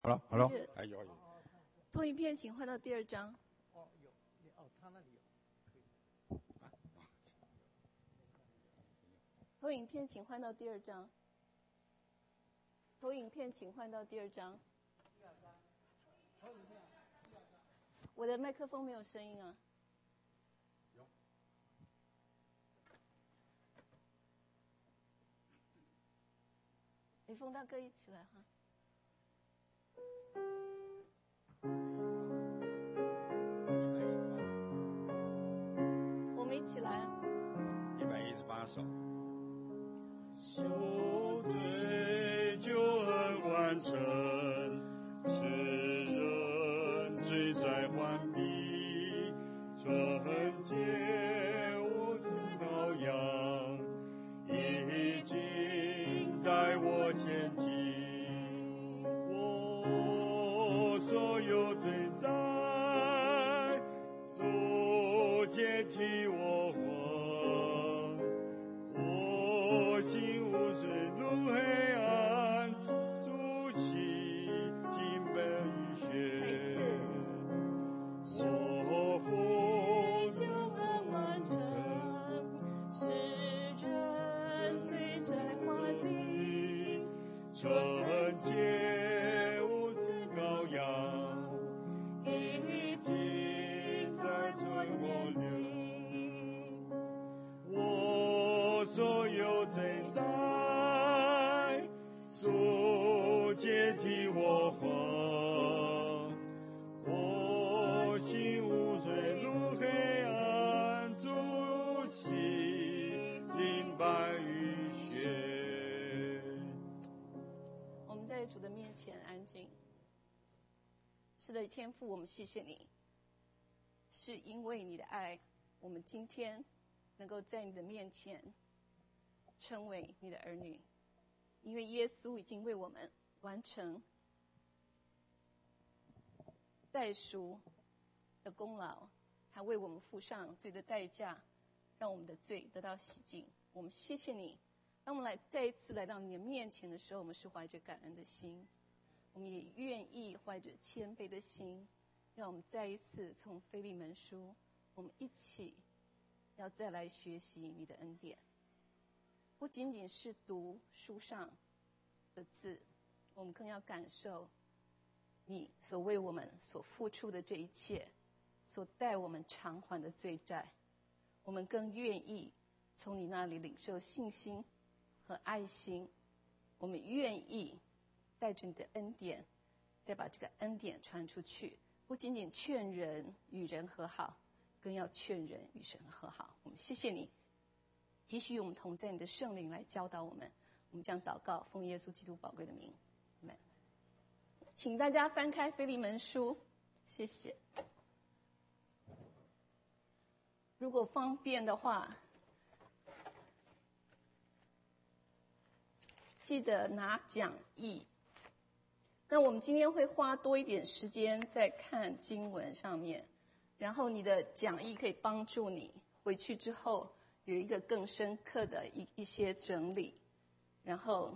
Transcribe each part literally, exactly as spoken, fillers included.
好了，好了， 还有， 投影片请换到第二张。 哦，有，哦，他那里有。 投影片请换到第二张。投影片请换到第二张。 第二张。投影片。 我的麦克风没有声音啊。 有。 雷锋大哥一起来哈。我们一起来。 一百一十八首。 赎罪救恩完成，世人罪债还彼，纯洁无私羔羊，已经带我前进。我所有罪债，所接替我还。我心无罪入黑暗，筑起金本与血。我父救恩完成，世人罪债还彼，纯洁无私羔羊，已经带着我流。我所有罪债，所接替我还。我心无罪入黑暗，筑起金白与血。 我们在主的面前安静。是的，天父，我们谢谢你，是因为你的爱，我们今天能够在你的面前称为你的儿女，因为耶稣已经为我们完成代赎的功劳，他为我们付上罪的代价，让我们的罪得到洗净。我们谢谢你，当我们来再一次来到你的面前的时候，我们是怀着感恩的心，我们也愿意怀着谦卑的心，让我们再一次从腓利门书，我们一起要再来学习你的恩典，不仅仅是读书上的字，我们更要感受你所为我们所付出的这一切，所带我们偿还的罪债。我们更愿意从你那里领受信心和爱心，我们愿意带着你的恩典，再把这个恩典传出去，不仅仅劝人与人和好，更要劝人与神和好。我们谢谢你，继续与我们同在，你的圣灵来教导我们。我们将祷告，奉耶稣基督宝贵的名，阿们。请大家翻开腓利门书，谢谢。如果方便的话，记得拿讲义。那我们今天会花多一点时间在看经文上面，然后你的讲义可以帮助你回去之后有一个更深刻的一一些整理。然后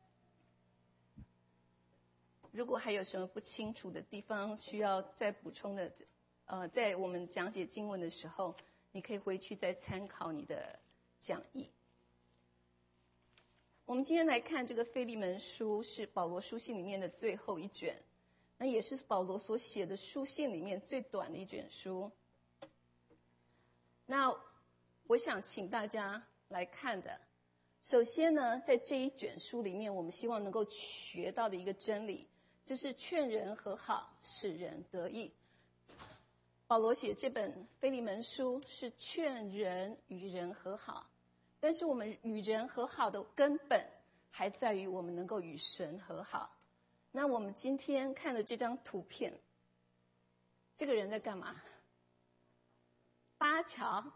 如果还有什么不清楚的地方需要再补充的，呃，在我们讲解经文的时候，你可以回去再参考你的讲义。我们今天来看这个腓利门书，是保罗书信里面的最后一卷，那也是保罗所写的书信里面最短的一卷书。那我想请大家来看的，首先呢，在这一卷书里面，我们希望能够学到的一个真理，就是劝人和好，使人得益。保罗写这本腓利门书是劝人与人和好，但是我们与人和好的根本还在于我们能够与神和好。那我们今天看的这张图片，这个人在干嘛？搭桥。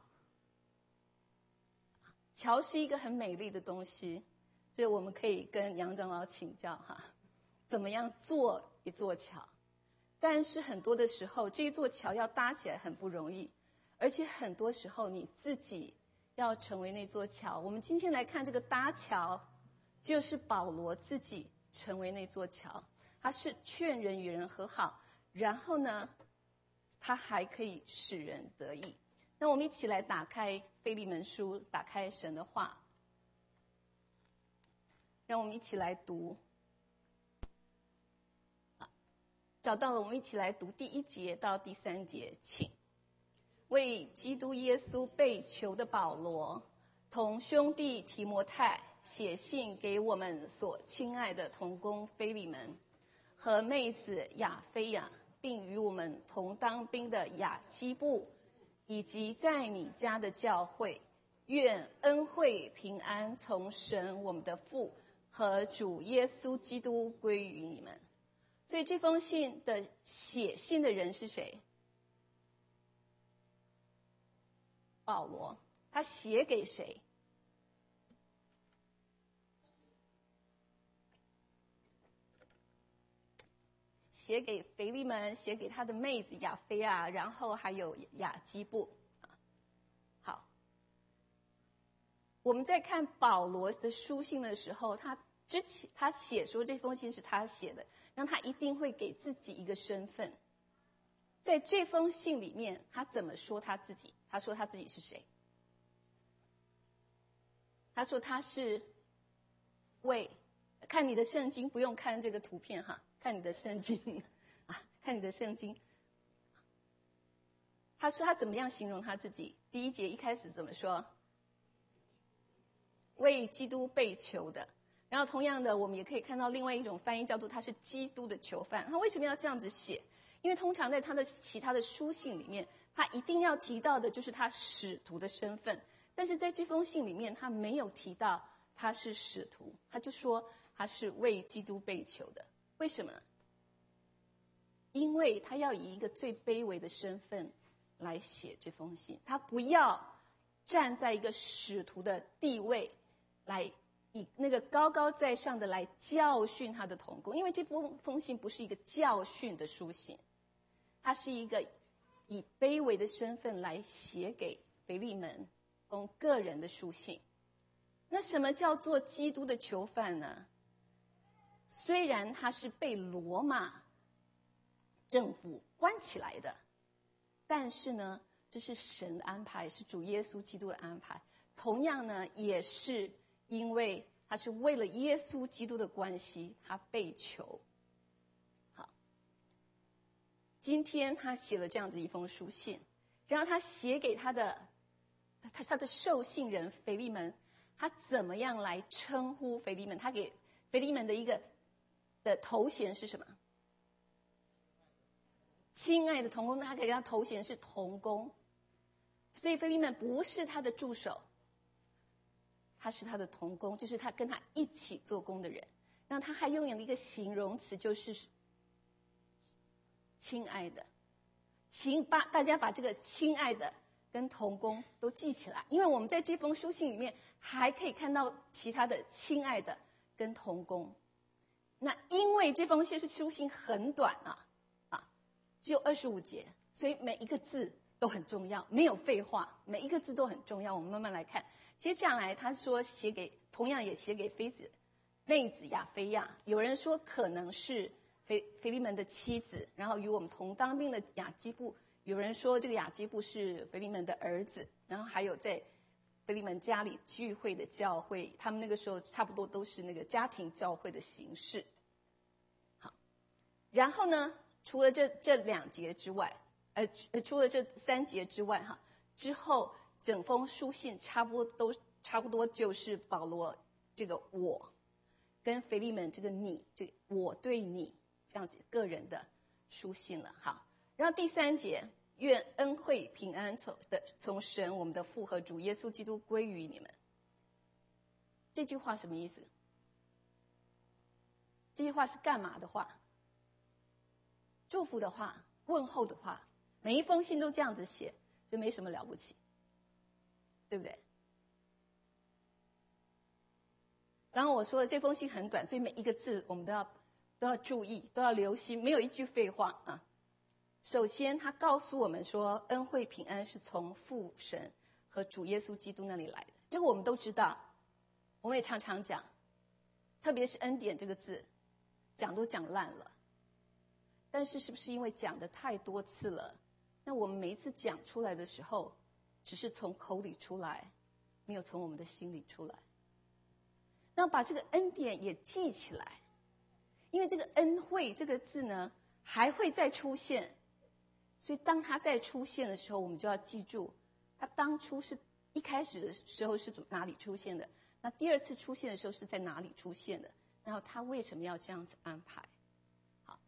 桥是一个很美丽的东西，所以我们可以跟杨长老请教哈，怎么样做一座桥。但是很多的时候，这一座桥要搭起来很不容易，而且很多时候你自己要成为那座桥。我们今天来看这个搭桥，就是保罗自己成为那座桥。 他是劝人与人和好，然后呢，他还可以使人得益。那我们一起来打开腓利门书，打开神的话，让我们一起来读。找到了，我们一起来读第一节到第三节，请。为基督耶稣被囚的保罗，同兄弟提摩太写信给我们所亲爱的同工腓利门和妹子亚菲亚，并与我们同当兵的亚基布，以及在你家的教会，愿恩惠平安从神我们的父和主耶稣基督归于你们。所以这封信的写信的人是谁？保罗。他写给谁？写给腓利门，写给他的妹子亚菲亚，然后还有亚基布。好，我们在看保罗的书信的时候，他之前他写说这封信是他写的，让他一定会给自己一个身份。在这封信里面，他怎么说他自己？他说他自己是谁？他说他是为，看你的圣经，不用看这个图片哈，看你的圣经啊，看你的圣经。他说他怎么样形容他自己？第一节一开始怎么说？为基督被囚的。然后同样的，我们也可以看到另外一种翻译叫做他是基督的囚犯。他为什么要这样子写？因为通常在他的其他的书信里面，他一定要提到的就是他使徒的身份，但是在这封信里面，他没有提到他是使徒，他就说他是为基督被囚的。为什么呢？因为他要以一个最卑微的身份来写这封信，他不要站在一个使徒的地位来以那个高高在上的来教训他的同工，因为这封信不是一个教训的书信，它是一个以卑微的身份来写给腓利门公个人的书信。那什么叫做基督的囚犯呢？虽然他是被罗马政府关起来的，但是呢，这是神的安排，是主耶稣基督的安排。同样呢，也是因为他是为了耶稣基督的关系，他被囚。好，今天他写了这样子一封书信，然后他写给他的他他的受信人腓利门，他怎么样来称呼腓利门？他给腓利门的一个的头衔是什么？亲爱的同工，他给他头衔是同工，所以腓利门不是他的助手，他是他的同工，就是他跟他一起做工的人。然后他还拥有了一个形容词，就是亲爱的。请把大家把这个亲爱的跟同工都记起来，因为我们在这封书信里面还可以看到其他的亲爱的跟同工。那因为这封信书信很短啊，啊，只有二十五节，所以每一个字都很重要，没有废话，每一个字都很重要。我们慢慢来看。接下来他说写给，同样也写给妃子妹子亚菲亚，有人说可能是腓腓利门的妻子，然后与我们同当兵的亚基布，有人说这个亚基布是腓利门的儿子，然后还有在腓利门家里聚会的教会，他们那个时候差不多都是那个家庭教会的形式。好，然后呢，除了这这两节之外，呃，除了这三节之外，哈，之后整封书信差不多都差不多就是保罗这个我跟腓利门这个你，这个我对你这样子个人的书信了。好，然后第三节，愿恩惠平安从的从神我们的父和主耶稣基督归于你们。这句话什么意思？这句话是干嘛的话？祝福的话，问候的话，每一封信都这样子写，就没什么了不起，对不对？然后我说的这封信很短，所以每一个字我们都要都要注意，都要留心，没有一句废话啊。首先他告诉我们说，恩惠平安是从父神和主耶稣基督那里来的，这个我们都知道，我们也常常讲，特别是恩典这个字， 讲都讲烂了。但是是不是因为讲的太多次了，那我们每一次讲出来的时候，只是从口里出来，没有从我们的心里出来。那把这个恩典也记起来，因为这个恩惠这个字呢，还会再出现。所以当它再出现的时候，我们就要记住，它当初是一开始的时候是哪里出现的，那第二次出现的时候是在哪里出现的，然后他为什么要这样子安排。好，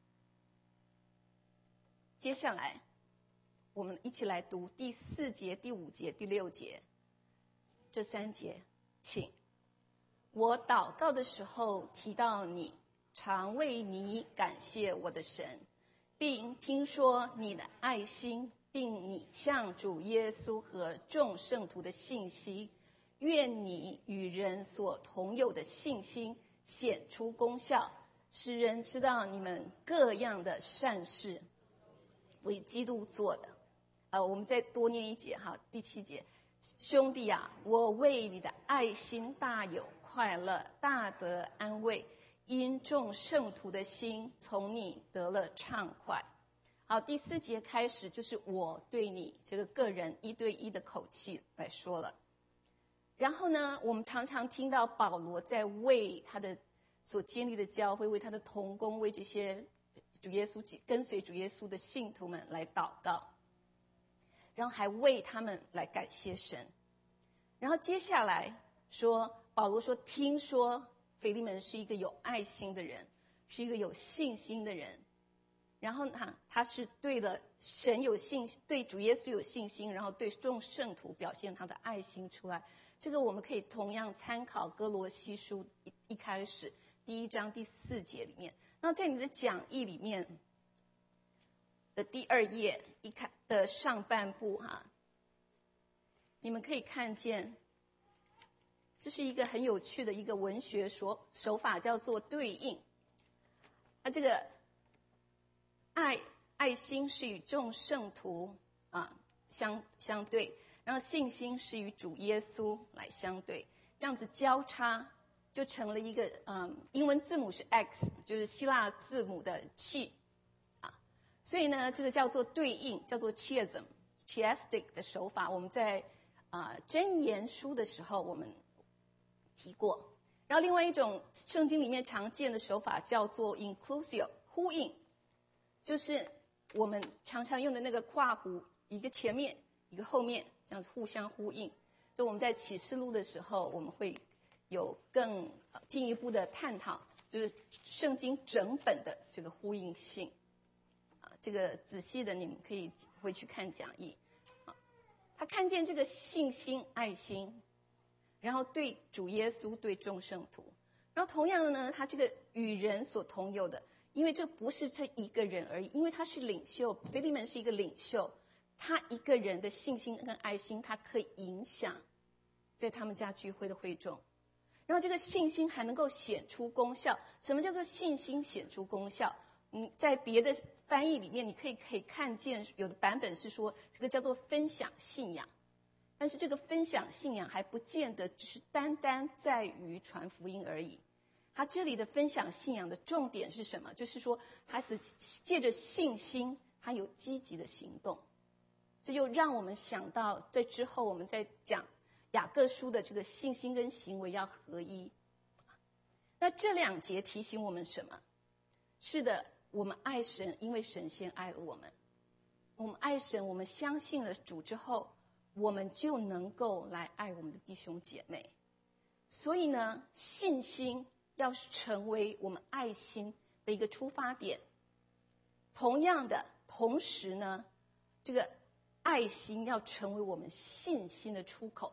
接下来我们一起来读第四节、第五节、第六节这三节。请。我祷告的时候提到你，常为你感谢我的神，并听说你的爱心，并你向主耶稣和众圣徒的信息，愿你与人所同有的信心显出功效，使人知道你们各样的善事为基督做的。呃，我们再多念一节哈，第七节，兄弟啊，我为你的爱心大有快乐，大得安慰，因众圣徒的心从你得了畅快。好，第四节开始就是我对你这个个人一对一的口气来说了。然后呢，我们常常听到保罗在为他的所建立的教会，为他的同工，为这些主耶稣跟随主耶稣的信徒们来祷告，然后还为他们来感谢神。然后接下来说，保罗说，听说腓利门是一个有爱心的人，是一个有信心的人。然后他他是对了神有信心，对主耶稣有信心，然后对众圣徒表现他的爱心出来。这个我们可以同样参考哥罗西书 一, 一开始第一章第四节里面。那在你的讲义里面的第二页一看的上半部哈，你们可以看见，这是一个很有趣的一个文学手手法，叫做对应。啊，这个爱爱心是与众圣徒啊相相对，然后信心是与主耶稣来相对，这样子交叉就成了一个嗯，英文字母是 X， 就是希腊字母的 chi 啊，所以呢，这个叫做对应，叫做 chiasm、chiastic 的手法，我们在啊箴言书的时候我们提过。然后另外一种圣经里面常见的手法叫做 inclusio， 呼应，就是我们常常用的那个括弧，一个前面一个后面，这样子互相呼应。就我们在启示录的时候，我们会有更进一步的探讨，就是圣经整本的这个呼应性啊，这个仔细的你们可以回去看讲义啊。他看见这个信心、爱心，然后对主耶稣、对众圣徒，然后同样的呢，他这个与人所同有的，因为这不是这一个人而已，因为他是领袖，腓利门是一个领袖，他一个人的信心跟爱心，他可以影响在他们家聚会的会众，然后这个信心还能够显出功效。什么叫做信心显出功效？嗯，在别的翻译里面，你可以可以看见，有的版本是说这个叫做分享信仰。但是这个分享信仰还不见得只是单单在于传福音而已。他这里的分享信仰的重点是什么？就是说他的借着信心，他有积极的行动。这就让我们想到，在之后我们在讲雅各书的这个信心跟行为要合一。那这两节提醒我们什么？是的，我们爱神，因为神先爱了我们。我们爱神，我们相信了主之后，我们就能够来爱我们的弟兄姐妹。所以呢，信心要成为我们爱心的一个出发点。同样的，同时呢，这个爱心要成为我们信心的出口。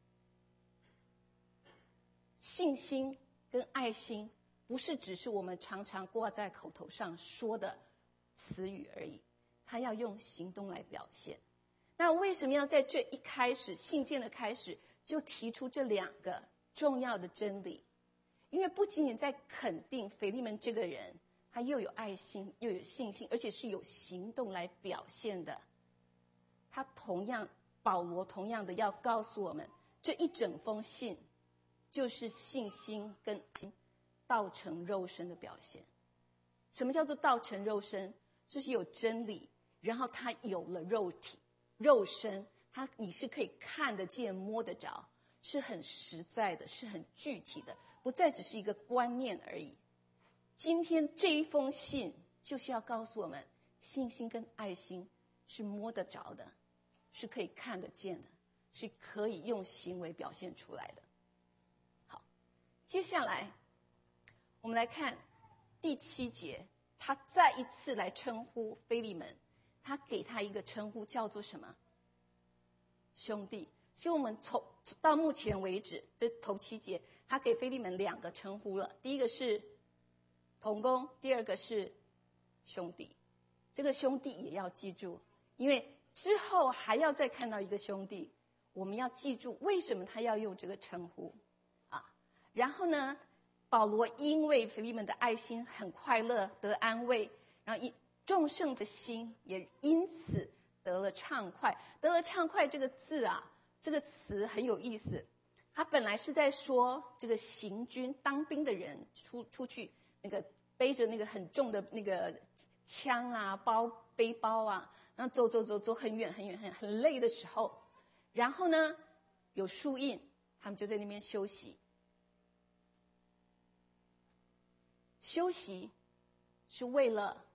信心跟爱心不是只是我们常常挂在口头上说的词语而已，它要用行动来表现。那为什么要在这一开始信件的开始就提出这两个重要的真理？因为不仅仅在肯定腓利门这个人，他又有爱心又有信心，而且是有行动来表现的。他同样，保罗同样的要告诉我们，这一整封信就是信心跟道成肉身的表现。 什么叫做道成肉身？就是有真理，然后它有了肉体、肉身，它你是可以看得见、摸得着，是很实在的，是很具体的，不再只是一个观念而已。今天这一封信就是要告诉我们，信心跟爱心是摸得着的，是可以看得见的，是可以用行为表现出来的。好，接下来我们来看第七节，他再一次来称呼腓利门，他给他一个称呼叫做什么？兄弟。所以我们从到目前为止这头七节，他给腓利门两个称呼了，第一个是同工，第二个是兄弟。这个兄弟也要记住，因为之后还要再看到一个兄弟，我们要记住为什么他要用这个称呼啊。然后呢，保罗因为腓利门的爱心很快乐，得安慰，然后众圣的心也因此得了畅快。得了畅快这个字啊，这个词很有意思，他本来是在说这个行军当兵的人出出去那个背着那个很重的那个枪啊、包背包啊，然后走走走走很远很远很很累的时候，然后呢有树荫，他们就在那边休息。休息是为了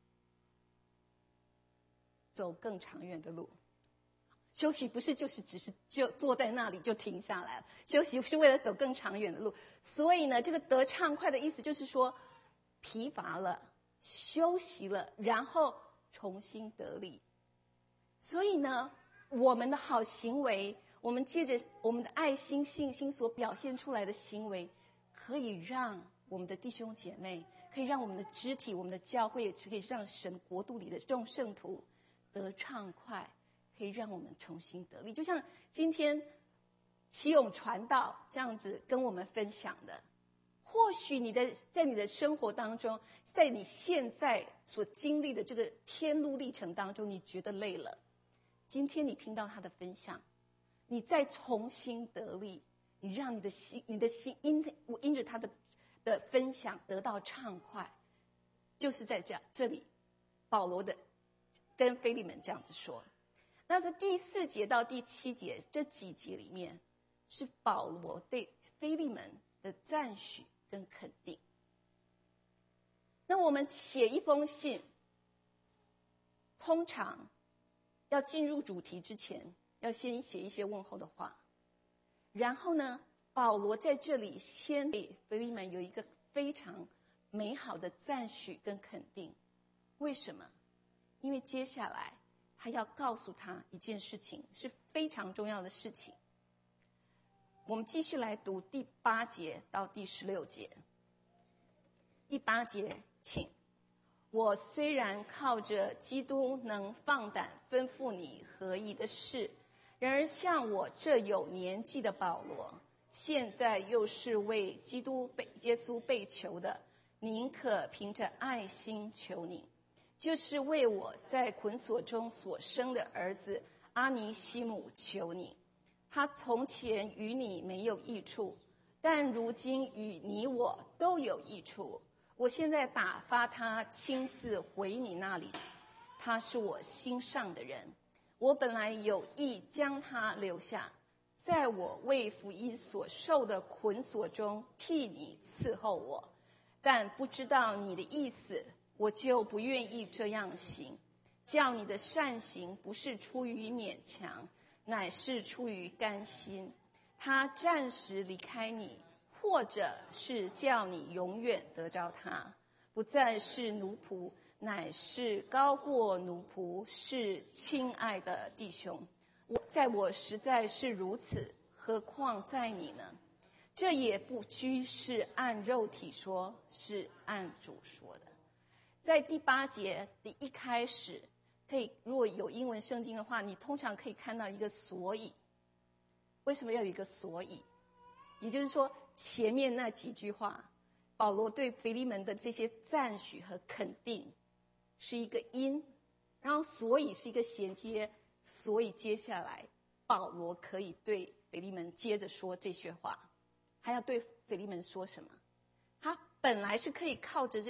走更长远的路。休息不是就是只是就坐在那里就停下来了，休息是为了走更长远的路。所以呢，这个得畅快的意思就是说，疲乏了，休息了，然后重新得力。所以呢，我们的好行为，我们借着我们的爱心、信心所表现出来的行为，可以让我们的弟兄姐妹，可以让我们的肢体、我们的教会，也可以让神国度里的众圣徒得畅快，可以让我们重新得力。就像今天启勇传道这样子跟我们分享的，或许你的在你的生活当中，在你现在所经历的这个天路历程当中，你觉得累了，今天你听到他的分享，你再重新得力，你让你的心你的心因因着他的的分享得到畅快，就是在这这里保罗的跟腓利门这样子说。那这第四节到第七节这几节里面，是保罗对腓利门的赞许跟肯定。那我们写一封信，通常要进入主题之前，要先写一些问候的话，然后呢，保罗在这里先给腓利门有一个非常美好的赞许跟肯定。为什么？因为接下来他要告诉他一件事情，是非常重要的事情。我们继续来读第八节到第十六节。第八节，请。我虽然靠着基督能放胆吩咐你合宜的事，然而像我这有年纪的保罗，现在又是为基督被耶稣被囚的，宁可凭着爱心求你，就是为我在捆锁中所生的儿子阿尼西姆求你。他从前与你没有益处，但如今与你我都有益处。我现在打发他亲自回你那里，他是我心上的人。我本来有意将他留下，在我为福音所受的捆锁中替你伺候我，但不知道你的意思，我就不愿意这样行，叫你的善行不是出于勉强，乃是出于甘心。他暂时离开你，或者是叫你永远得着他，不再是奴仆，乃是高过奴仆，是亲爱的弟兄。我在我实在是如此，何况在你呢？这也不拘是按肉体说，是按主说的。在第八节的一开始，可以如果有英文圣经的话，你通常可以看到一个所以。为什么要有一个所以？也就是说，前面那几句话，保罗对腓利门的这些赞许和肯定是一个因，然后所以是一个衔接，所以接下来保罗可以对腓利门接着说这些话。他要对腓利门说什么？他本来是可以靠着这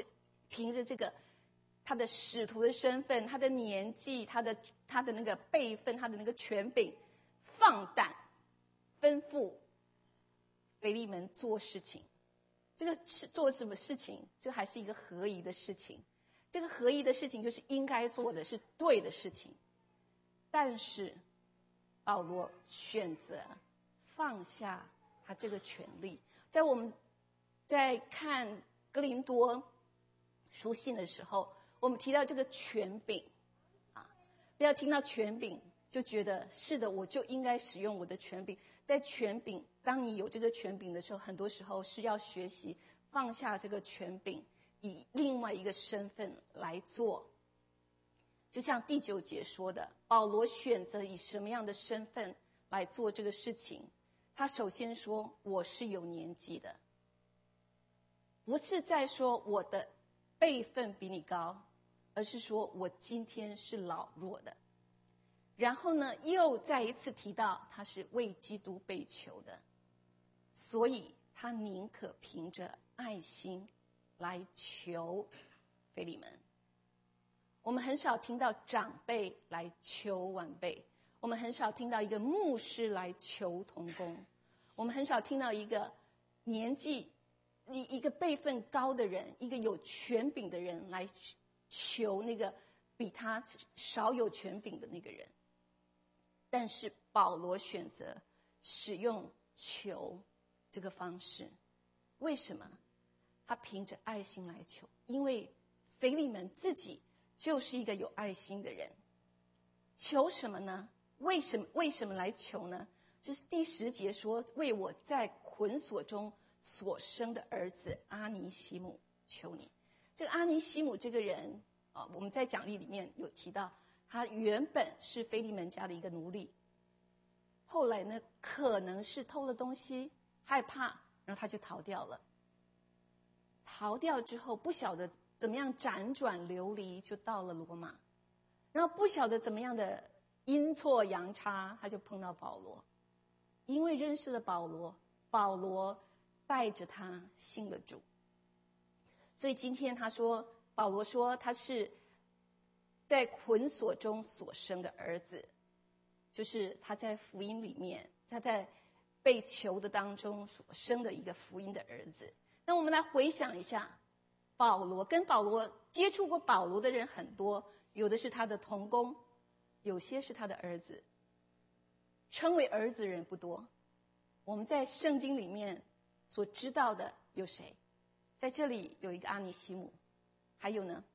凭着这个他的使徒的身份，他的年纪，他的他的那个辈分，他的那个权柄，放胆吩咐腓利门做事情。这个是做什么事情？这还是一个合宜的事情。这个合宜的事情就是应该做的，是对的事情。但是保罗选择放下他这个权利。在我们在看哥林多书信的时候，我们提到这个权柄啊，不要听到权柄就觉得是的，我就应该使用我的权柄。在权柄，当你有这个权柄的时候，很多时候是要学习放下这个权柄，以另外一个身份来做。就像第九节说的，保罗选择以什么样的身份来做这个事情？他首先说我是有年纪的，不是在说我的辈分比你高，而是说我今天是老弱的。然后呢，又再一次提到他是为基督被囚的，所以他宁可凭着爱心来求腓利门。我们很少听到长辈来求晚辈，我们很少听到一个牧师来求同工，我们很少听到一个年纪一一个辈分高的人，一个有权柄的人来求那个比他少有权柄的那个人。但是保罗选择使用求这个方式，为什么？他凭着爱心来求，因为腓利门自己就是一个有爱心的人。求什么呢？为什么为什么来求呢？就是第十节说，为我在捆锁中所生的儿子阿尼西姆求你。这个阿尼西姆这个人啊，我们在讲义里面有提到，他原本是腓利门家的一个奴隶，后来呢，可能是偷了东西，害怕，然后他就逃掉了。逃掉之后，不晓得怎么样辗转流离，就到了罗马。然后不晓得怎么样的阴错阳差，他就碰到保罗。因为认识了保罗，保罗带着他信了主。所以今天他说，保罗说他是在捆锁中所生的儿子，就是他在福音里面，他在被囚的当中所生的一个福音的儿子。那我们来回想一下，保罗跟保罗接触过保罗的人很多，有的是他的同工，有些是他的儿子。称为儿子的人不多。我们在圣经里面所知道的有谁？在这里有一个阿尼西姆，还有呢，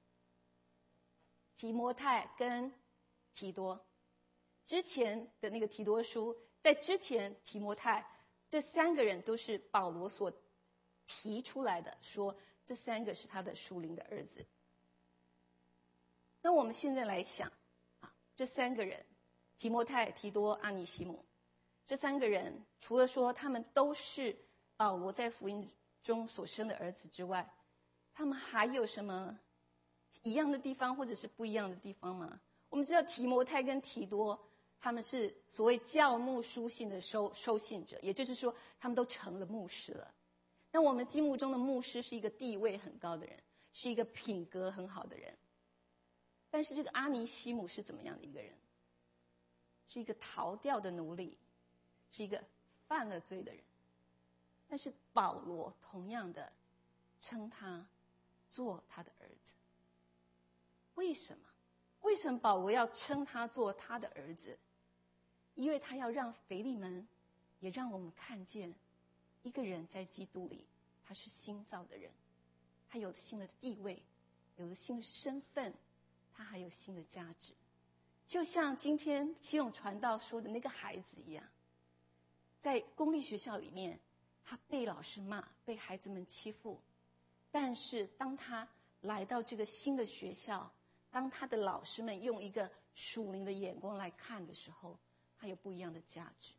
提摩太跟提多。之前的那个提多书，在之前提摩太，这三个人都是保罗所提出来的，说这三个是他的属灵的儿子。那我们现在来想啊，这三个人，提摩太、提多、阿尼西姆，这三个人除了说他们都是保罗在福音中所生的儿子之外，他们还有什么一样的地方或者是不一样的地方吗？我们知道提摩太跟提多他们是所谓教牧书信的收收信者，也就是说他们都成了牧师了。那我们心目中的牧师是一个地位很高的人，是一个品格很好的人。但是这个阿尼西姆是怎么样的一个人？是一个逃掉的奴隶，是一个犯了罪的人。但是保罗同样的称他做他的儿子。为什么？为什么保罗要称他做他的儿子？因为他要让腓利门，也让我们看见一个人在基督里，他是新造的人，他有了新的地位，有了新的身份，他还有新的价值。就像今天启勇传道说的那个孩子一样，在公立学校里面，他被老师骂，被孩子们欺负，但是当他来到这个新的学校，当他的老师们用一个属灵的眼光来看的时候，他有不一样的价值。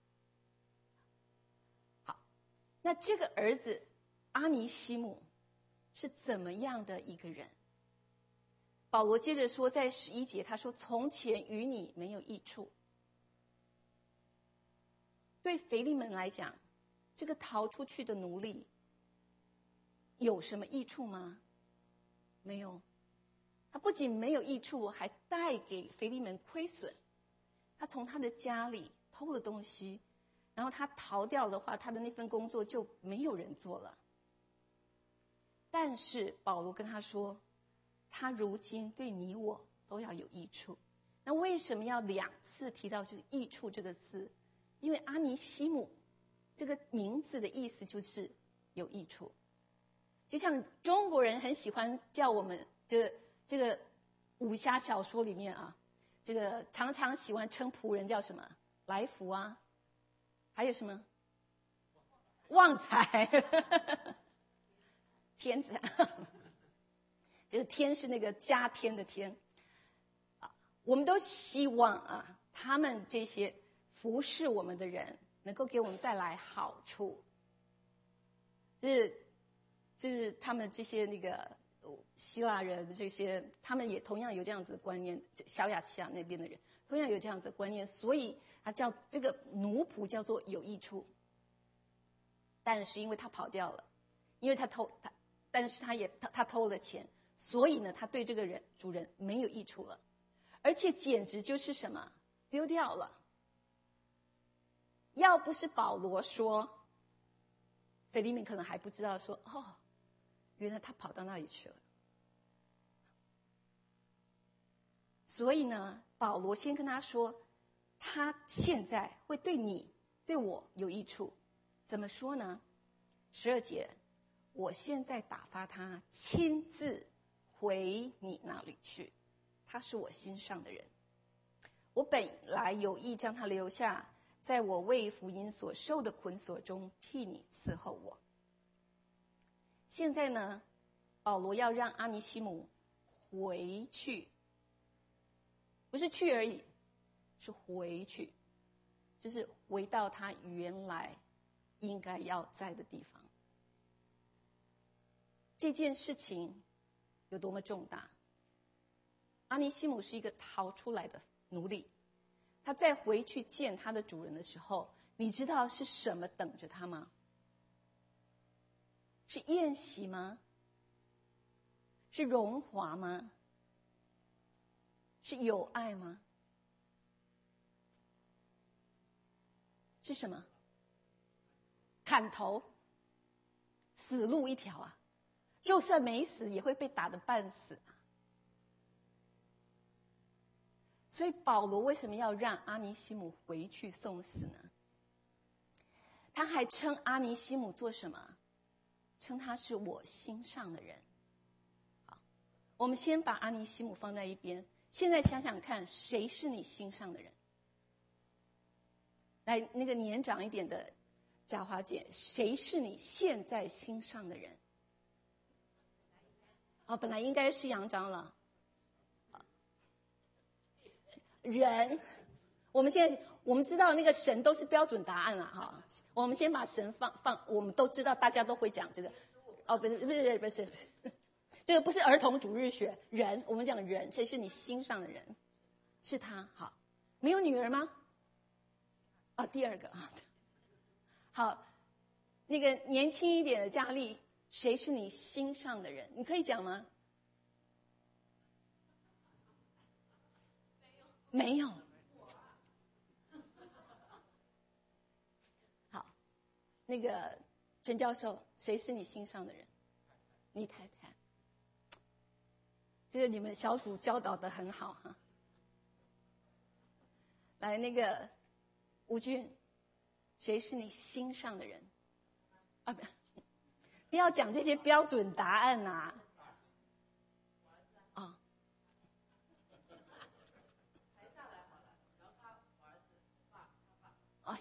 好，那这个儿子阿尼西姆是怎么样的一个人？保罗接着说，在十一节他说，从前与你没有益处。对腓利门来讲，这个逃出去的奴隶有什么益处吗？ 没有，他不仅没有益处，还带给腓利门亏损。他从他的家里偷了东西，然后他逃掉的话，他的那份工作就没有人做了。但是保罗跟他说，他如今对你我都要有益处。那为什么要两次提到这个益处这个字？因为阿尼西姆这个名字的意思就是有益处。就像中国人很喜欢叫我们这个这个武侠小说里面啊，这个常常喜欢称仆人叫什么来福啊，还有什么旺财天子这个天是那个加添的天啊，我们都希望啊，他们这些服侍我们的人能够给我们带来好处。就是就是他们这些那个希腊人这些，他们也同样有这样子的观念，小亚细亚那边的人同样有这样子的观念，所以他叫这个奴仆叫做有益处。但是因为他跑掉了，因为他偷他，但是他也他他偷了钱，所以呢，他对这个人主人没有益处了，而且简直就是什么丢掉了。要不是保罗说，腓利门可能还不知道说，哦，原来他跑到那里去了。所以呢，保罗先跟他说，他现在会对你对我有益处。怎么说呢？十二节，我现在打发他亲自回你那里去，他是我心上的人。我本来有意将他留下，在我为福音所受的捆锁中替你伺候我。现在呢，保罗要让阿尼西姆回去，不是去而已，是回去，就是回到他原来应该要在的地方。这件事情有多么重大？阿尼西姆是一个逃出来的奴隶，他再回去见他的主人的时候，你知道是什么等着他吗？是宴席吗？是荣华吗？是友爱吗？是什么？砍头，死路一条啊！就算没死，也会被打得半死啊！所以保罗为什么要让阿尼西姆回去送死呢？他还称阿尼西姆做什么？称他是我心上的人。好，我们先把阿尼西姆放在一边，现在想想看，谁是你心上的人？来，那个年长一点的嘉华姐，谁是你现在心上的人？哦，本来应该是杨长老。人，我们现在我们知道那个神都是标准答案了哈。我们先把神放放，我们都知道，大家都会讲这个。哦，不是不是不是，这个不是儿童主日学。人，我们讲人，谁是你心上的人？是他。好，没有女儿吗？啊、哦，第二个啊。好，那个年轻一点的佳丽，谁是你心上的人？你可以讲吗？没有。好，那个陈教授，谁是你心上的人？你太太。这个你们小组教导得很好哈。来，那个吴俊，谁是你心上的人？啊，不，不要讲这些标准答案呐、啊。啊。哦，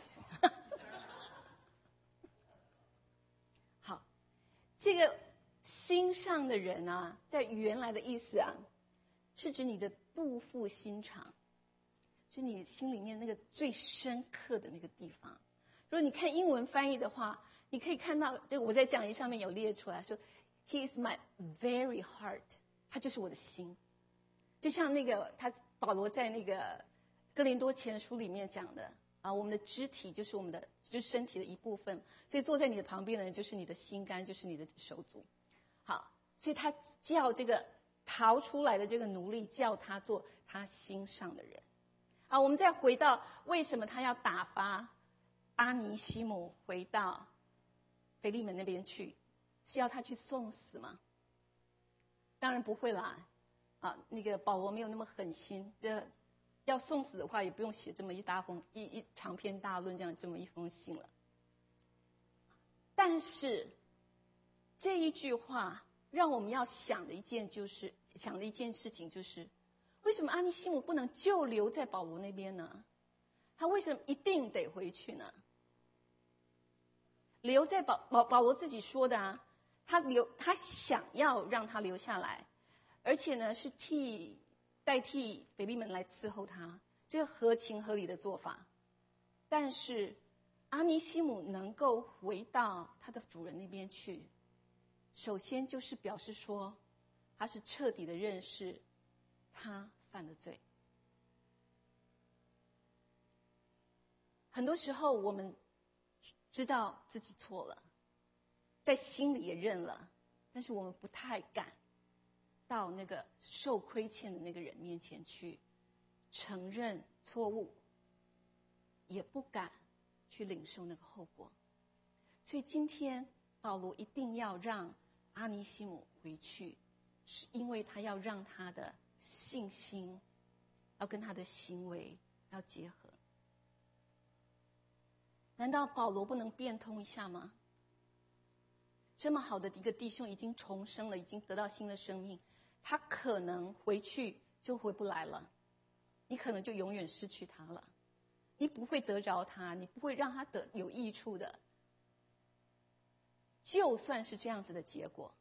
好，这个心上的人啊，在原来的意思啊，是指你的肚腹心肠，就是你心里面那个最深刻的那个地方。如果你看英文翻译的话，你可以看到，这个我在讲义上面有列出来说 ，He is my very heart， 他就是我的心。就像那个他保罗在那个哥林多前书里面讲的啊，我们的肢体就是我们的就是身体的一部分，所以坐在你的旁边的人就是你的心肝，就是你的手足。好， 所以他叫这个逃出来的这个奴隶，叫他做他心上的人。啊，我们再回到为什么他要打发阿尼西姆回到腓利门那边去，是要他去送死吗？当然不会啦，啊，那个保罗没有那么狠心，这要送死的话，也不用写这么一大封一一长篇大论这样这么一封信了。但是这一句话让我们要想的一件就是想的一件事情就是，为什么阿尼西姆不能就留在保罗那边呢？他为什么一定得回去呢？留在保保保罗自己说的啊，他留他想要让他留下来，而且呢是替代替腓利门来伺候他，这个合情合理的做法。但是阿尼西姆能够回到他的主人那边去，首先就是表示说他是彻底的认识他犯的罪。很多时候我们知道自己错了，在心里也认了，但是我们不太敢到那个受亏欠的那个人面前去承认错误，也不敢去领受那个后果。所以今天保罗一定要让阿尼西姆回去，是因为他要让他的信心要跟他的行为要结合。难道保罗不能变通一下吗？这么好的一个弟兄已经重生了，已经得到新的生命，他可能回去就回不来了，你可能就永远失去他了，你不会得着他，你不会让他得有益处的。就算是这样子的结果，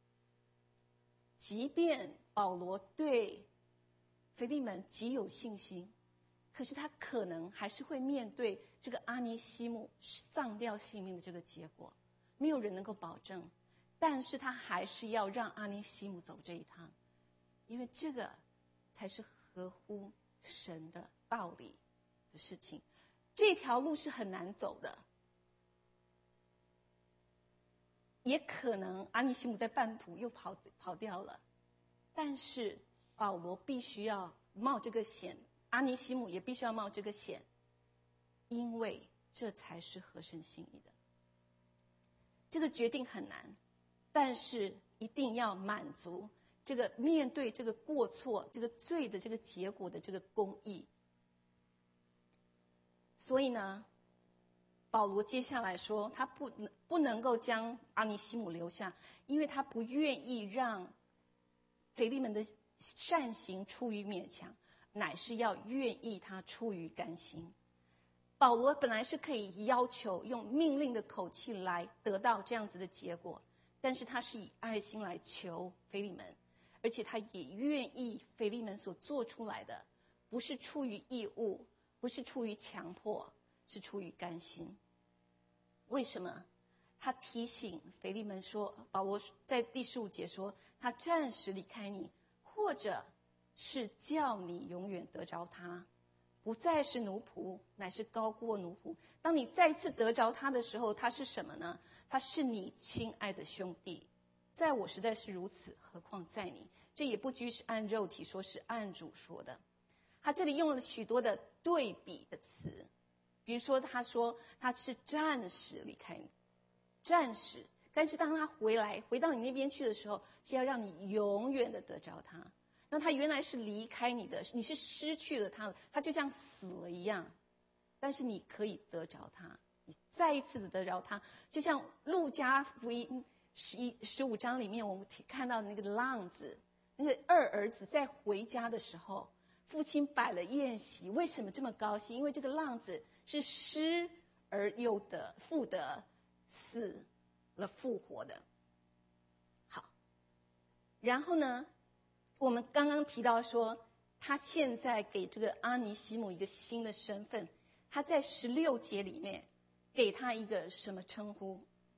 即便保罗对腓利门极有信心，可是他可能还是会面对这个阿尼西姆丧掉性命的这个结果，没有人能够保证，但是他还是要让阿尼西姆走这一趟，因为这个才是合乎神的道理的事情。这条路是很难走的，也可能阿尼西姆在半途又跑跑掉了，但是保罗必须要冒这个险，阿尼西姆也必须要冒这个险，因为这才是合神心意的。这个决定很难，但是一定要满足这个面对这个过错、这个罪的这个结果的这个公义。所以呢，保罗接下来说，他不能不能够将阿尼西姆留下，因为他不愿意让腓利门的善行出于勉强，乃是要愿意他出于甘心。保罗本来是可以要求用命令的口气来得到这样子的结果，但是他是以爱心来求腓利门，而且他也愿意腓利门所做出来的不是出于义务，不是出于强迫，是出于甘心。为什么？他提醒腓利门说，保罗在第十五节说，他暂时离开你，或者是叫你永远得着他，不再是奴仆，乃是高过奴仆。当你再次得着他的时候，他是什么呢？他是你亲爱的兄弟。在我实在是如此，何况在你？这也不拘是按肉体说，是按主说的。他这里用了许多的对比的词，比如说他说他是暂时离开你，暂时，但是当他回来回到你那边去的时候，是要让你永远的得着他。让他原来是离开你的，你是失去了他了，他就像死了一样，但是你可以得着他，你再一次的得着他。就像路加福音十一十五章里面我们看到那个浪子，那个二儿子在回家的时候，父亲摆了宴席，为什么这么高兴？因为这个浪子是失而又得，复得，死了复活的。好，然后呢，我们刚刚提到说，他现在给这个阿尼西姆一个新的身份，他在十六节里面给他一个什么称呼？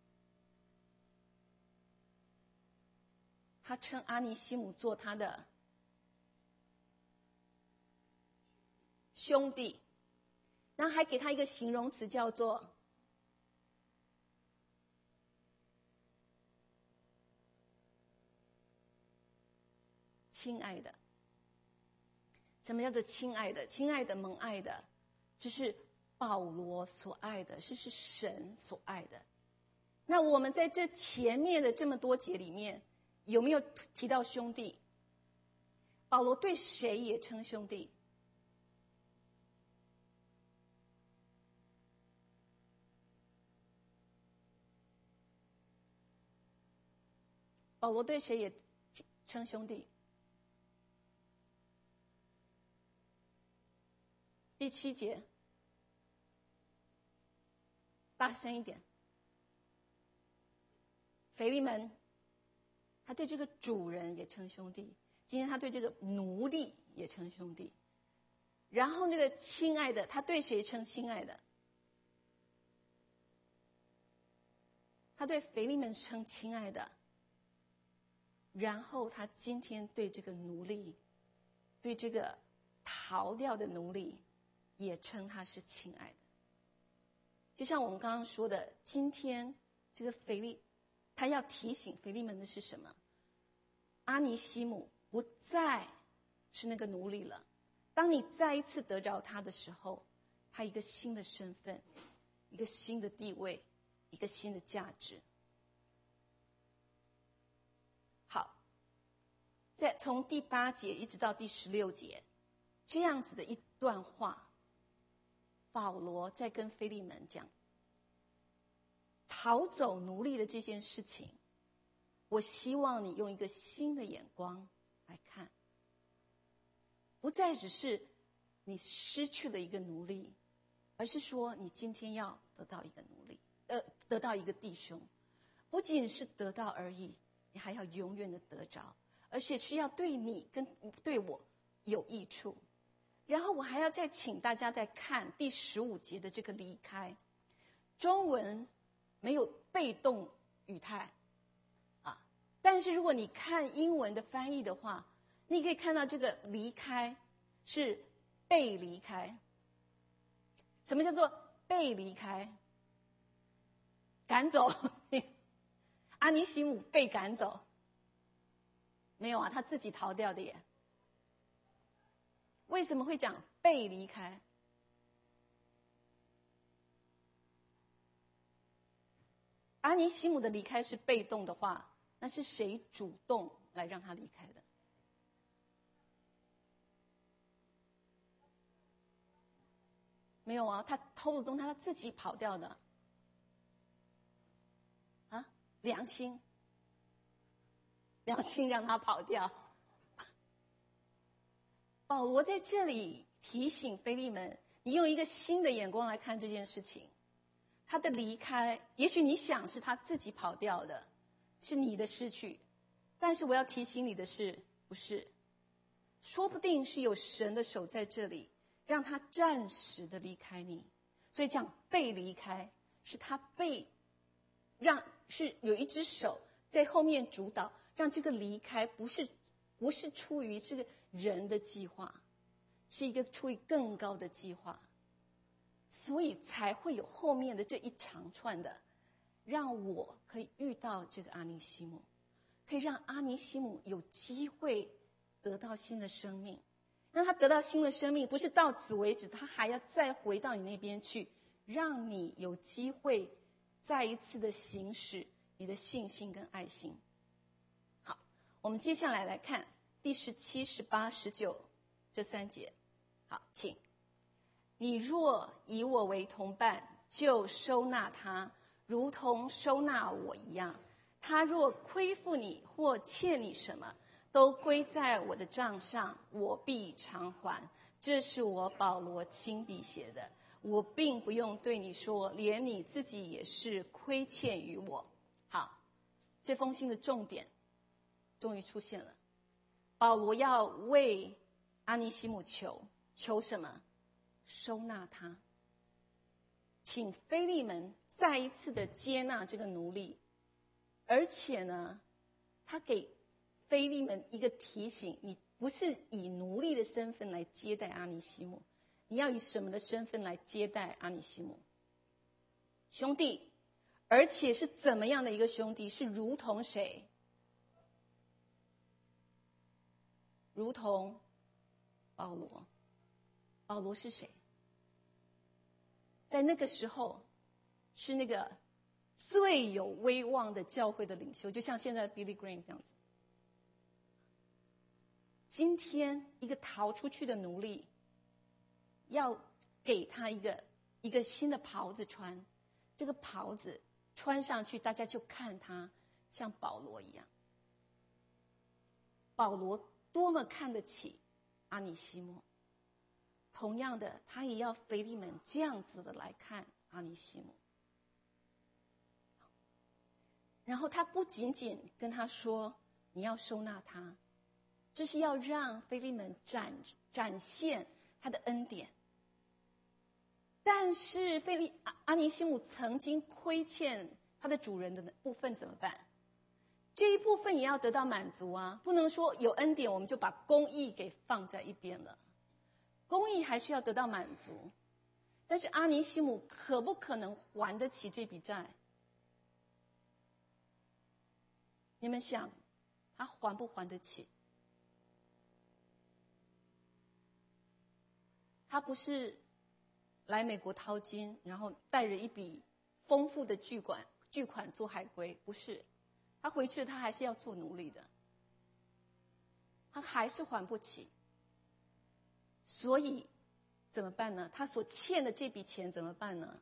他称阿尼西姆做他的兄弟，然后还给他一个形容词叫做亲爱的。什么叫做亲爱的？亲爱的、蒙爱的，就是保罗所爱的，是是神所爱的。那我们在这前面的这么多节里面，有没有提到兄弟？保罗对谁也称兄弟？保罗对谁也称兄弟？第七节，大声一点。腓利门，他对这个主人也称兄弟。今天他对这个奴隶也称兄弟。然后那个亲爱的，他对谁称亲爱的？他对腓利门称亲爱的。然后他今天对这个奴隶，对这个逃掉的奴隶，也称他是亲爱的。就像我们刚刚说的，今天这个腓利，他要提醒腓利门的是什么？阿尼西姆不再是那个奴隶了。当你再一次得着他的时候，他一个新的身份，一个新的地位，一个新的价值。好，在从第八节一直到第十六节，这样子的一段话，保罗在跟腓利门讲，逃走奴隶的这件事情，我希望你用一个新的眼光来看，不再只是你失去了一个奴隶，而是说你今天要得到一个奴隶，呃，得到一个弟兄，不仅是得到而已，你还要永远的得着，而且是要对你跟对我有益处。然后我还要再请大家再看第十五节的这个离开，中文没有被动语态啊，但是如果你看英文的翻译的话，你可以看到这个离开是被离开。什么叫做被离开？赶走。阿尼西姆被赶走？没有啊，他自己逃掉的耶。为什么会讲被离开？阿尼西姆的离开是被动的话，那是谁主动来让他离开的？没有啊，他偷了东西，他自己跑掉的。啊，良心，良心让他跑掉。保罗在这里提醒腓利门，你用一个新的眼光来看这件事情。他的离开，也许你想是他自己跑掉的，是你的失去，但是我要提醒你的是，不是，说不定是有神的手在这里，让他暂时的离开你。所以讲被离开，是他被让是有一只手在后面主导，让这个离开不是不是出于这个人的计划，是一个出于更高的计划，所以才会有后面的这一长串的，让我可以遇到这个阿尼西姆，可以让阿尼西姆有机会得到新的生命，让他得到新的生命，不是到此为止，他还要再回到你那边去，让你有机会再一次的行使你的信心跟爱心。好，我们接下来来看第十七、十八、十九这三节。好，请。你若以我为同伴，就收纳他，如同收纳我一样。他若亏负你或欠你什么，都归在我的账上，我必偿还。这是我保罗亲笔写的，我并不用对你说，连你自己也是亏欠于我。好，这封信的重点终于出现了。保罗要为阿尼西姆求，求什么？收纳他，请腓利门再一次的接纳这个奴隶，而且呢，他给腓利门一个提醒，你不是以奴隶的身份来接待阿尼西姆，你要以什么的身份来接待阿尼西姆？兄弟，而且是怎么样的一个兄弟？是如同谁？ 如同保罗。保罗是谁？在那个时候，是那个最有威望的教会的领袖，就像现在 Billy Graham 这样子。今天一个逃出去的奴隶，要给他一个一个新的袍子穿，这个袍子穿上去，大家就看他像保罗一样。保罗多么看得起阿尼西莫，同样的，他也要腓利门这样子的来看阿尼西莫。然后他不仅仅跟他说你要收纳他，这是要让腓利门展展现他的恩典。但是腓利阿阿尼西姆曾经亏欠他的主人的部分怎么办？这一部分也要得到满足啊！不能说有恩典我们就把公义给放在一边了，公义还是要得到满足。但是阿尼西姆可不可能还得起这笔债？你们想，他还不还得起？他不是来美国淘金，然后带着一笔丰富的巨款巨款做海归，不是。他回去他还是要做奴隶的，他还是还不起。所以怎么办呢？他所欠的这笔钱怎么办呢？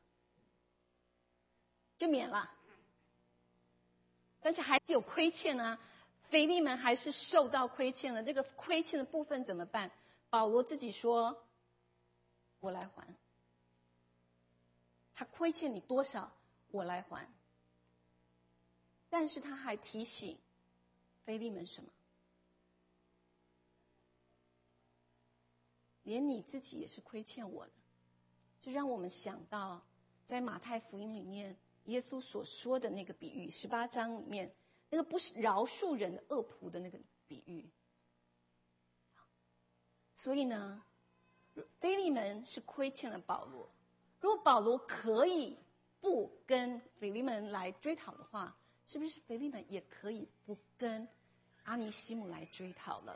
就免了。但是还是有亏欠啊，腓利门还是受到亏欠了。这个亏欠的部分怎么办？保罗自己说：“我来还。”他亏欠你多少，我来还。但是他还提醒腓利门什么？连你自己也是亏欠我的。这让我们想到在马太福音里面耶稣所说的那个比喻，十八章里面那个不是饶恕人的恶仆的那个比喻。所以呢，腓利门是亏欠了保罗。如果保罗可以不跟腓利门来追讨的话，是不是腓利门也可以不跟阿尼西姆来追讨了？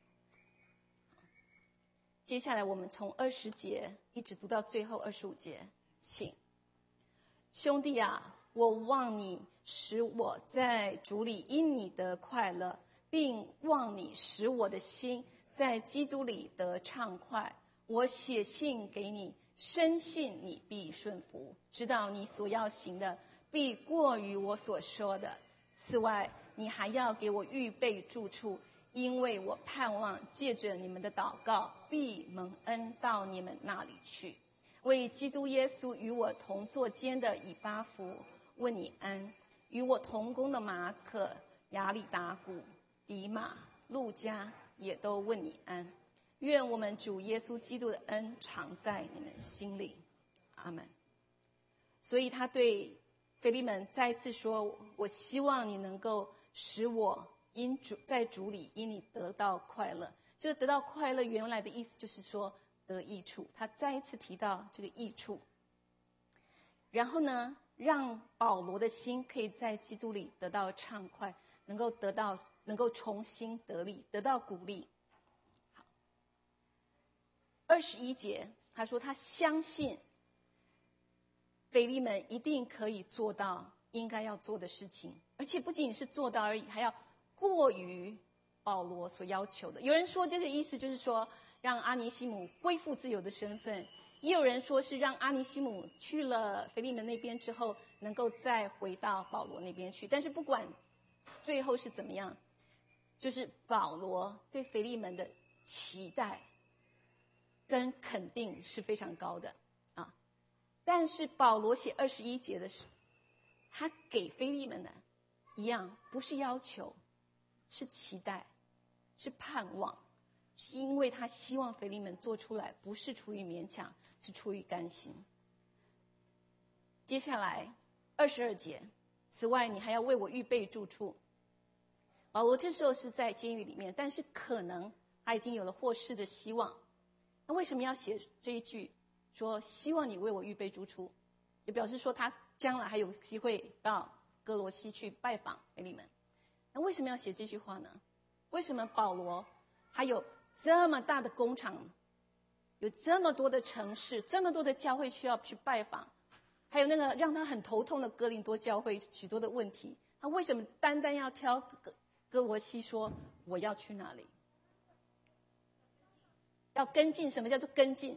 接下来我们从二十节一直读到最后二十五节，请。兄弟啊，我望你使我在主里因你得快乐，并望你使我的心在基督里得畅快。我写信给你，深信你必顺服，知道你所要行的必过于我所说的。此外，你还要给我预备住处，因为我盼望借着你们的祷告，必蒙恩到你们那里去。为基督耶稣与我同作监的以巴弗问你安，与我同工的马可、亚里达古、迪马、路加也都问你安。愿我们主耶稣基督的恩常在你们心里，阿们。所以他对腓利门再一次说：我希望你能够使我因主在主里因你得到快乐。这个得到快乐原来的意思就是说得益处，他再一次提到这个益处。然后呢，让保罗的心可以在基督里得到畅快，能够得到能够重新得力，得到鼓励。好，二十一节他说他相信腓利门一定可以做到应该要做的事情，而且不仅是做到而已，还要过于保罗所要求的。有人说这个意思就是说让阿尼西姆恢复自由的身份，也有人说是让阿尼西姆去了腓利门那边之后能够再回到保罗那边去。但是不管最后是怎么样，就是保罗对腓利门的期待跟肯定是非常高的啊。但是保罗写二十一节的时候，他给腓利门的一样不是要求，是期待，是盼望，是因为他希望腓利门做出来不是出于勉强，是出于甘心。接下来二十二节，此外你还要为我预备住处。保罗这时候是在监狱里面，但是可能他已经有了获释的希望。那为什么要写这一句说希望你为我预备住处？也表示说他将来还有机会到哥罗西去拜访腓利门。那为什么要写这句话呢？为什么保罗还有这么大的工厂，有这么多的城市，这么多的教会需要去拜访，还有那个让他很头痛的哥林多教会许多的问题，他为什么单单要挑哥哥罗西说我要去哪里？要跟进，什么叫做跟进？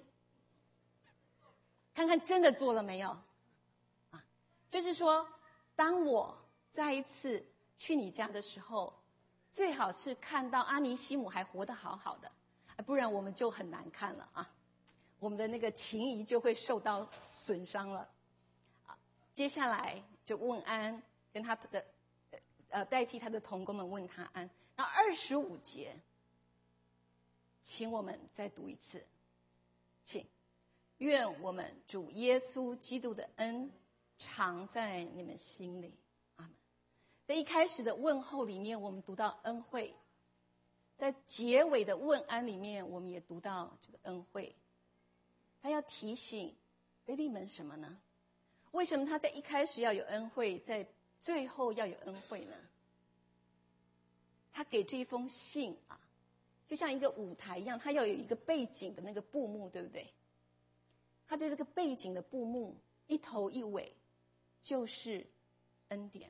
看看真的做了没有啊？就是说，当我再一次去你家的时候，最好是看到阿尼西姆还活得好好的，不然我们就很难看了啊，我们的那个情谊就会受到损伤了。啊，接下来就问安，跟他的呃代替他的同工们问他安。然后二十五节，请我们再读一次，请。愿我们主耶稣基督的恩常在你们心里，阿们。在一开始的问候里面，我们读到恩惠；在结尾的问安里面，我们也读到这个恩惠。他要提醒腓利门什么呢？为什么他在一开始要有恩惠，在最后要有恩惠呢？他给这一封信啊，就像一个舞台一样，他要有一个背景的那个布幕，对不对？他的这个背景的布幕一头一尾就是恩典。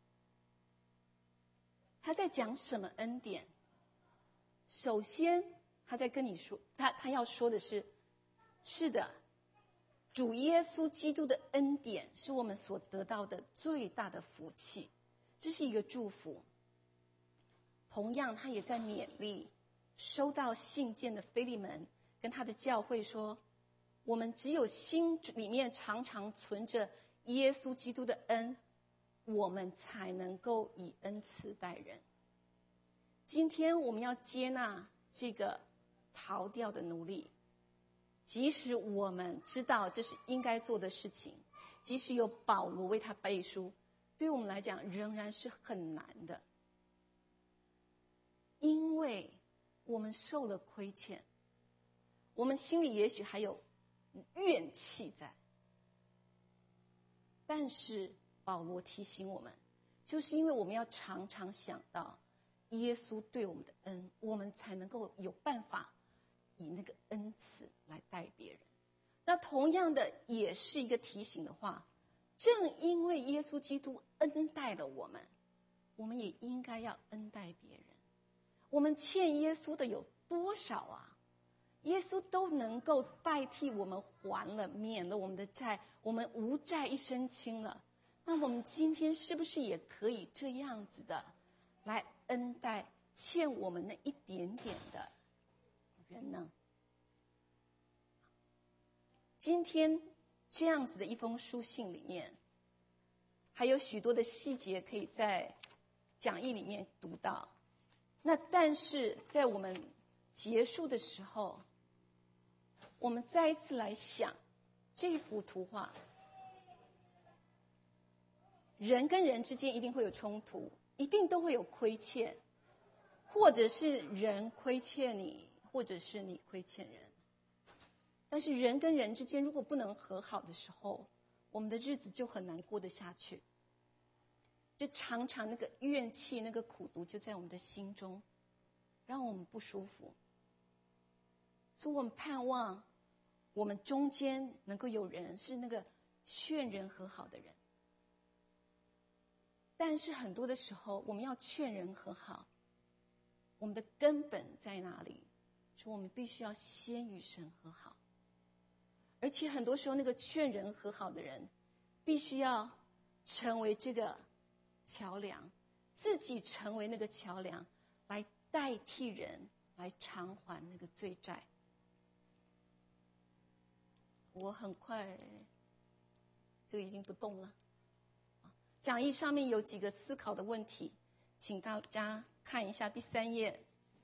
他在讲什么恩典？首先他在跟你说，他他要说的是，是的，主耶稣基督的恩典是我们所得到的最大的福气，这是一个祝福。同样他也在勉励收到信件的腓利门跟他的教会说，我们只有心里面常常存着耶稣基督的恩，我们才能够以恩慈待人。今天我们要接纳这个逃掉的奴隶，即使我们知道这是应该做的事情，即使有保罗为他背书，对我们来讲仍然是很难的，因为我们受了亏欠，我们心里也许还有怨气在。但是保罗提醒我们，就是因为我们要常常想到耶稣对我们的恩，我们才能够有办法以那个恩慈来待别人。那同样的也是一个提醒的话，正因为耶稣基督恩待了我们，我们也应该要恩待别人。我们欠耶稣的有多少啊？耶稣都能够代替我们还了，免了我们的债，我们无债一身轻了。那我们今天是不是也可以这样子的来恩待欠我们那一点点的人呢？今天这样子的一封书信里面，还有许多的细节可以在讲义里面读到。那但是在我们结束的时候，我们再一次来想这幅图画，人跟人之间一定会有冲突，一定都会有亏欠，或者是人亏欠你，或者是你亏欠人。但是人跟人之间如果不能和好的时候，我们的日子就很难过得下去，就常常那个怨气，那个苦毒就在我们的心中，让我们不舒服。所以我们盼望我们中间能够有人是那个劝人和好的人。但是很多的时候我们要劝人和好，我们的根本在哪里？是我们必须要先与神和好。而且很多时候那个劝人和好的人必须要成为这个桥梁，自己成为那个桥梁，来代替人来偿还那个罪债。我很快这个已经不动了。讲义上面有几个思考的问题，请大家看一下第三页。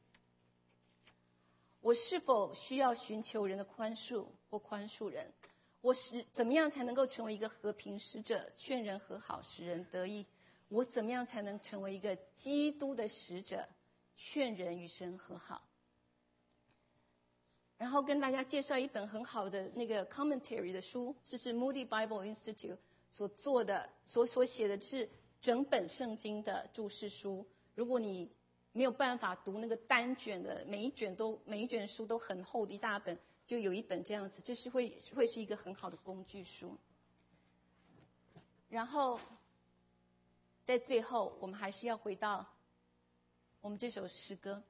我是否需要寻求人的宽恕或宽恕人？我是怎么样才能够成为一个和平使者，劝人和好，使人得益？我怎么样才能成为一个基督的使者，劝人与神和好？然后跟大家介绍一本很好的那个 commentary 的书，这是 Moody Bible Institute 所做的，所所写的是整本圣经的注释书。如果你没有办法读那个单卷的，每一卷都每一卷书都很厚的一大本，就有一本这样子，这是会会是一个很好的工具书。然后在最后，我们还是要回到我们这首诗歌。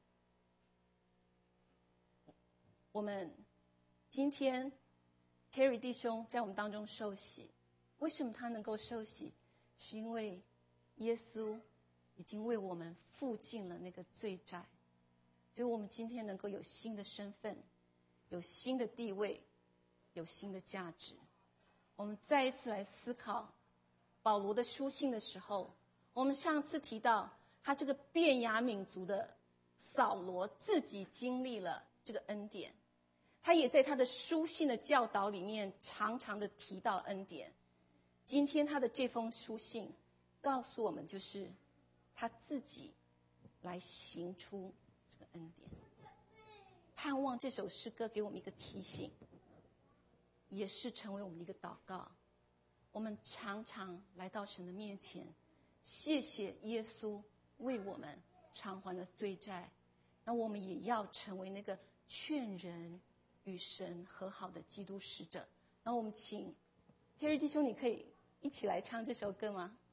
我们今天 Terry 弟兄在我们当中受洗，为什么他能够受洗？是因为耶稣已经为我们付尽了那个罪债，所以我们今天能够有新的身份，有新的地位，有新的价值。我们再一次来思考保罗的书信的时候，我们上次提到他这个便雅悯族的扫罗自己经历了这个恩典，他也在他的书信的教导里面常常的提到恩典。今天他的这封书信告诉我们，就是他自己来行出这个恩典。盼望这首诗歌给我们一个提醒，也是成为我们的一个祷告。我们常常来到神的面前，谢谢耶稣为我们偿还了罪债，那我们也要成为那个劝人与神和好的基督使者。那我们请 Terry 弟兄，你可以一起来唱这首歌吗？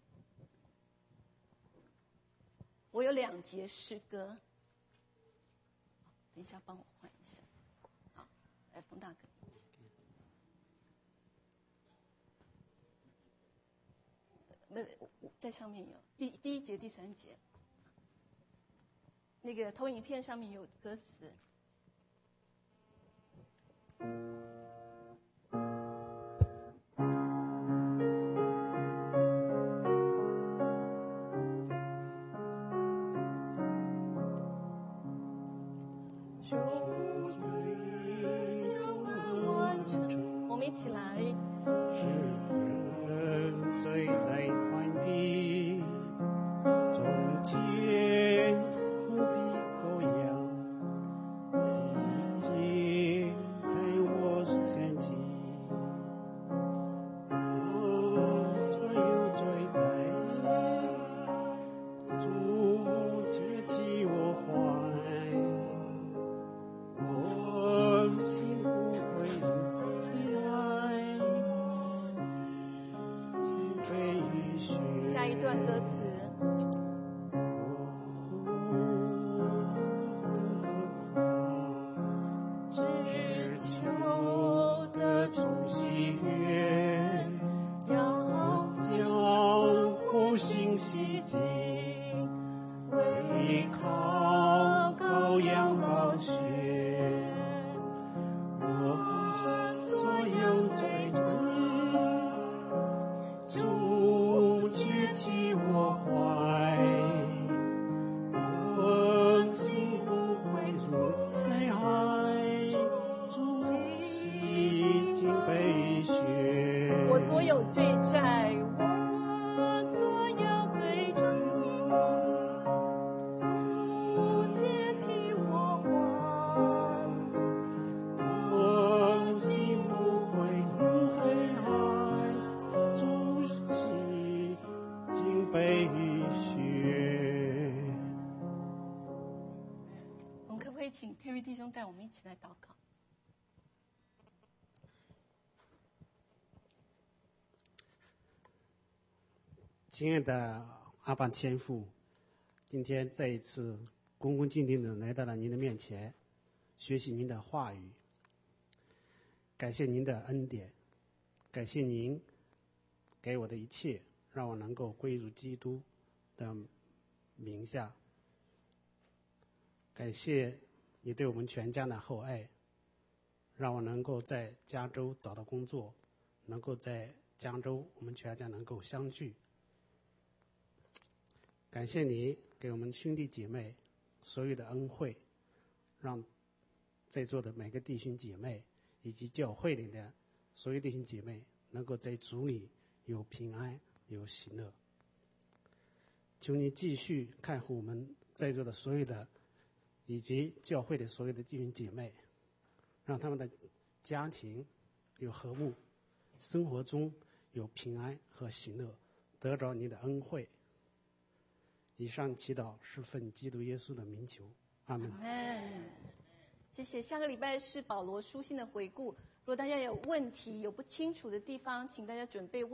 我有两节诗歌，等一下帮我换一下。好，来冯大哥。那在上面有第第一节、第三节，那个投影片上面有歌词。我们一起来。 世人醉在欢喜，中间不比羔羊，已经带我前进。我所有罪在，主接济我怀，我心不会离开。 下一段歌词， 只求得主喜悦，要将我心洗净，依靠羔羊宝血，我所有罪的主接济我怀，我心不会入黑海，主洗净被血。 我所有罪债，我所有罪债，主接替我还， 我心不会入黑海，主洗净被血。 我们可不可以请 Terry 弟兄带我们一起来祷告？ 亲爱的阿爸天父，今天再一次恭恭敬敬地来到了您的面前，学习您的话语。感谢您的恩典，感谢您给我的一切，让我能够归入基督的名下。感谢你对我们全家的厚爱，让我能够在加州找到工作，能够在加州我们全家能够相聚。感谢你给我们兄弟姐妹所有的恩惠，让在座的每个弟兄姐妹以及教会里的所有弟兄姐妹能够在主里有平安有喜乐。求你继续看护我们在座的所有的以及教会的所有的弟兄姐妹，让他们的家庭有和睦，生活中有平安和喜乐，得着你的恩惠。 以上祈祷是奉基督耶稣的名求，阿门。 嗯，谢谢。下个礼拜是保罗书信的回顾，如果大家有问题、有不清楚的地方，请大家准备问。